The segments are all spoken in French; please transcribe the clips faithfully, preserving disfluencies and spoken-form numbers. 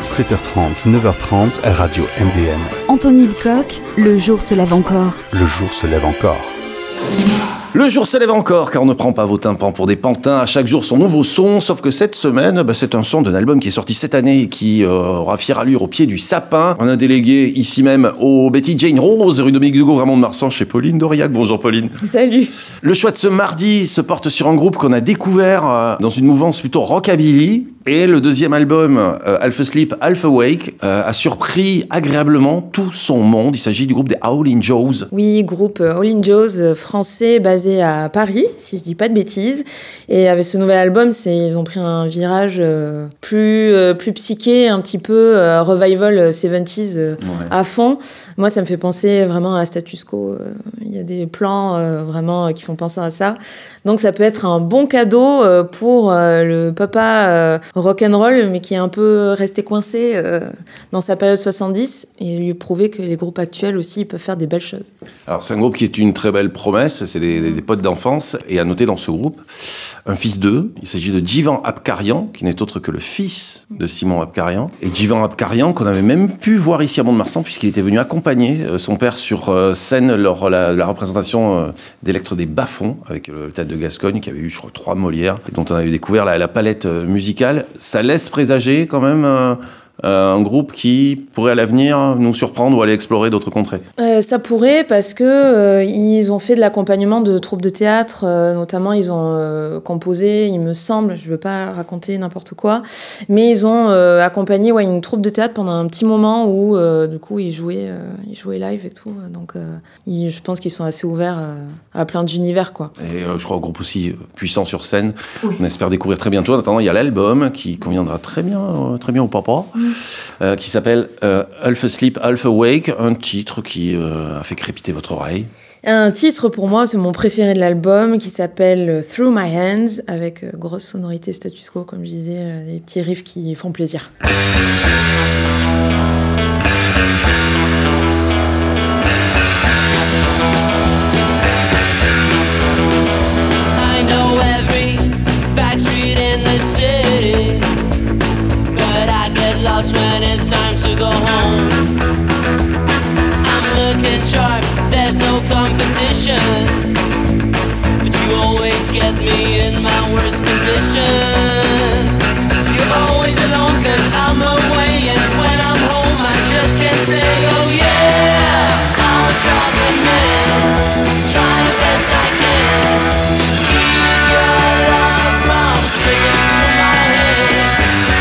sept heures trente, neuf heures trente, Radio M D M. Anthony Lecoq, le jour se lève encore. Le jour se lève encore. Le jour se lève encore, car on ne prend pas vos tympans pour des pantins. À chaque jour, son nouveau son. Sauf que cette semaine, bah, c'est un son d'un album qui est sorti cette année et qui euh, aura fière allure au pied du sapin. On a délégué ici même au Betty Jane Rose, rue Dominique Hugo, Ramon de Marsan, chez Pauline Doriac. Bonjour Pauline. Salut. Le choix de ce mardi se porte sur un groupe qu'on a découvert euh, dans une mouvance plutôt rockabilly. Et le deuxième album, euh, Half Asleep, Half Awake, euh, a surpris agréablement tout son monde. Il s'agit du groupe des Howlin' Joes. Oui, groupe Howlin' Joes français basé à Paris, si je dis pas de bêtises. Et avec ce nouvel album, c'est, ils ont pris un virage euh, plus, euh, plus psyché, un petit peu euh, revival soixante-dix euh, ouais. à fond. Moi, ça me fait penser vraiment à Status Quo. Il y a des plans euh, vraiment qui font penser à ça. Donc ça peut être un bon cadeau euh, pour euh, le papa euh, rock'n'roll, mais qui est un peu resté coincé euh, dans sa période soixante-dix, et lui prouver que les groupes actuels aussi peuvent faire des belles choses. Alors c'est un groupe qui est une très belle promesse, c'est des, des, des potes d'enfance, et à noter dans ce groupe un fils d'eux. Il s'agit de Djivan Abkarian, qui n'est autre que le fils de Simon Abkarian. Et Djivan Abkarian, qu'on avait même pu voir ici à Mont-de-Marsan, puisqu'il était venu accompagner euh, son père sur euh, scène lors la, la représentation euh, d'Electre des Bas-Fonds, avec euh, le théâtre de Gascogne, qui avait eu, je crois, trois Molières, et dont on avait découvert la, la palette euh, musicale. Ça laisse présager quand même euh, euh, un groupe qui pourrait à l'avenir nous surprendre ou aller explorer d'autres contrées. Euh, ça pourrait, parce que euh, ils ont fait de l'accompagnement de troupes de théâtre, euh, notamment ils ont euh, composé, il me semble, je veux pas raconter n'importe quoi, mais ils ont euh, accompagné ouais, une troupe de théâtre pendant un petit moment où euh, du coup ils jouaient, euh, ils jouaient live et tout, donc euh, ils, je pense qu'ils sont assez ouverts euh, à plein d'univers, quoi. Et euh, je crois un groupe aussi puissant sur scène. Oui. On espère découvrir très bientôt. En attendant, il y a l'album qui conviendra très bien, euh, très bien au papa. Mm. Euh, qui s'appelle euh, Half Asleep, Half Awake, un titre qui euh, a fait crépiter votre oreille. Un titre pour moi, c'est mon préféré de l'album, qui s'appelle Through My Hands, avec euh, grosse sonorité Status Quo, comme je disais, euh, des petits riffs qui font plaisir. When it's time to go home, I'm looking sharp, there's no competition, but you always get me in my worst condition. You're always alone cause I'm away, and when I'm home I just can't stay. Oh yeah, I'm a traveling man, trying the best I can to keep your love from slipping through my hands.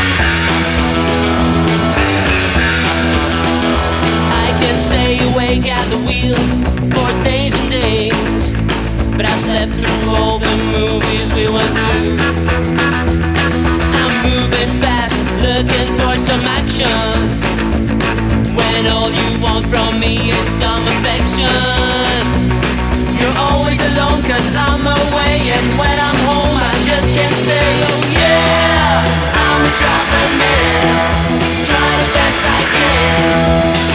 Stay awake at the wheel for days and days, but I slept through all the movies we went to. I'm moving fast, looking for some action, when all you want from me is some affection. You're always alone cause I'm away, and when I'm home I just can't stay. Oh yeah, I'm a traveling man, trying the best I can to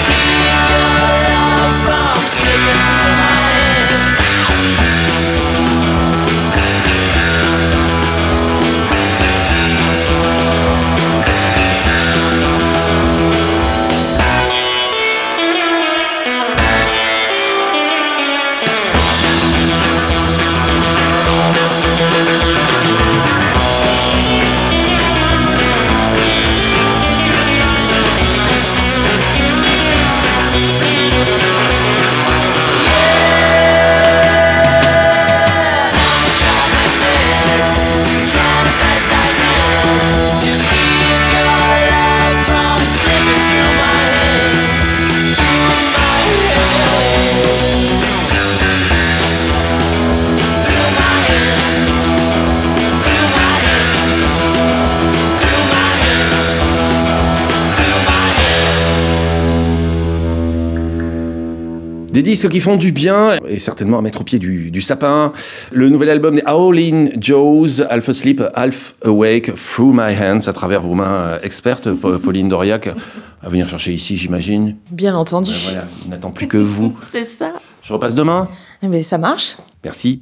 Des disques qui font du bien, et certainement à mettre au pied du, du sapin. Le nouvel album des Howlin' Joes, Half Asleep, Half Awake, Through My Hands, à travers vos mains expertes, Pauline Doriac, à venir chercher ici, j'imagine. Bien entendu. Ben voilà, il n'attend plus que vous. C'est ça. Je repasse demain. Mais ça marche. Merci.